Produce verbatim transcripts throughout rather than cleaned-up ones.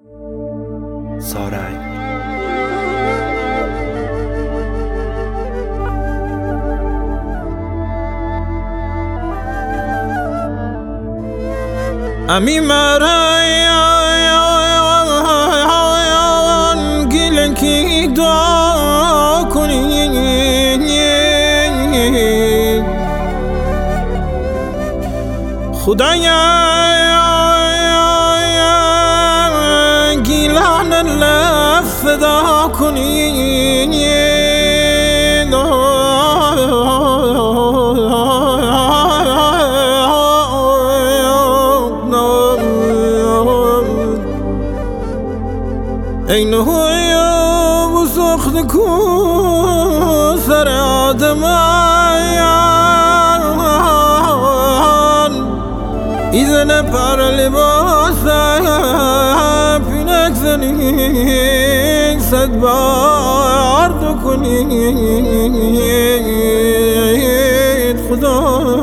سارنگ. امی مرایان گیل کی دعا کنی خدایا گیلان لفدا کنی این هوی بسخت کو سر آدمان ایزن پر لباس پینک زنی صد بار دو کنید خدا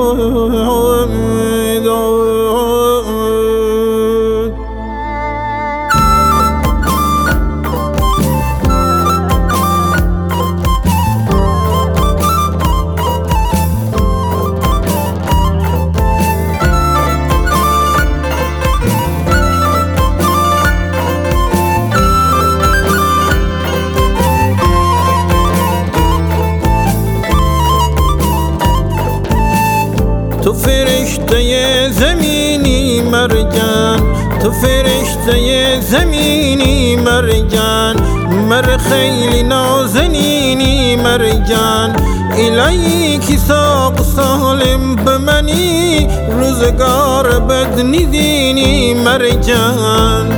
تو فرشته زمینی مرجان، تو فرشته زمینی مرجان، مر خیلی نازنینی مرجان، الهی کی ساق سالم بمنی روزگار بد ندینی مرجان.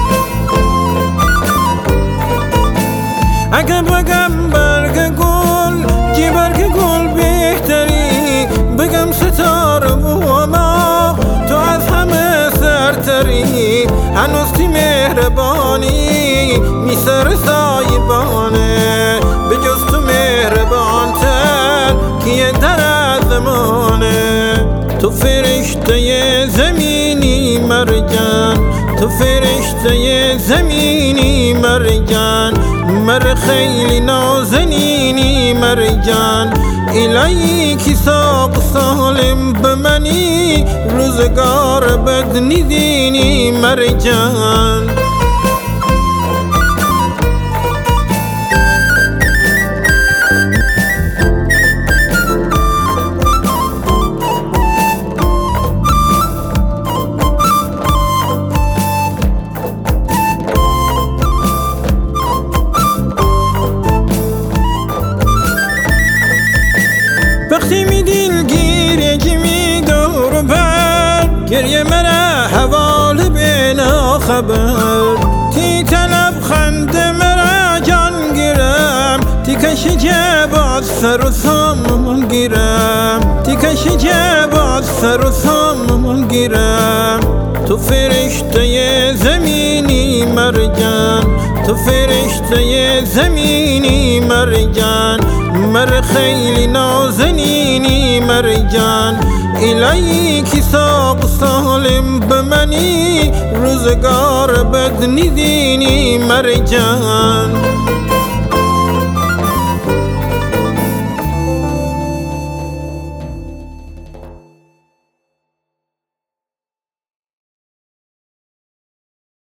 اگه بگم برگ گل جی برگ گل بهتری، بگم ستاره و ما تو از همه سرتری، هنوز تی مهربانی می سر سایبانه، به جز تو مهربان تر کیه در از زمانه. تو فرشته زمینی مرجان، تو فرشته زمینی مرجان، مر خیلی نازنینی مرجان، الهی کی ساق سالم بمنی روزگار بد ندینی مرجان. وقتی می دل گیره که می دور بر گریه مرا حوال بنا خبر، تی طلب خنده مرا جان گیرم، تی کشی جباد سر و سامون گیرم، تی کشی جباد سر و سامون گیرم. تو فرشته زمینی مرجان، تو فرشته زمینی مرجان، مر خیلی نازنینی مرجان، الهی کی ساق سالم بمنی روزگار بد ندینی مرجان.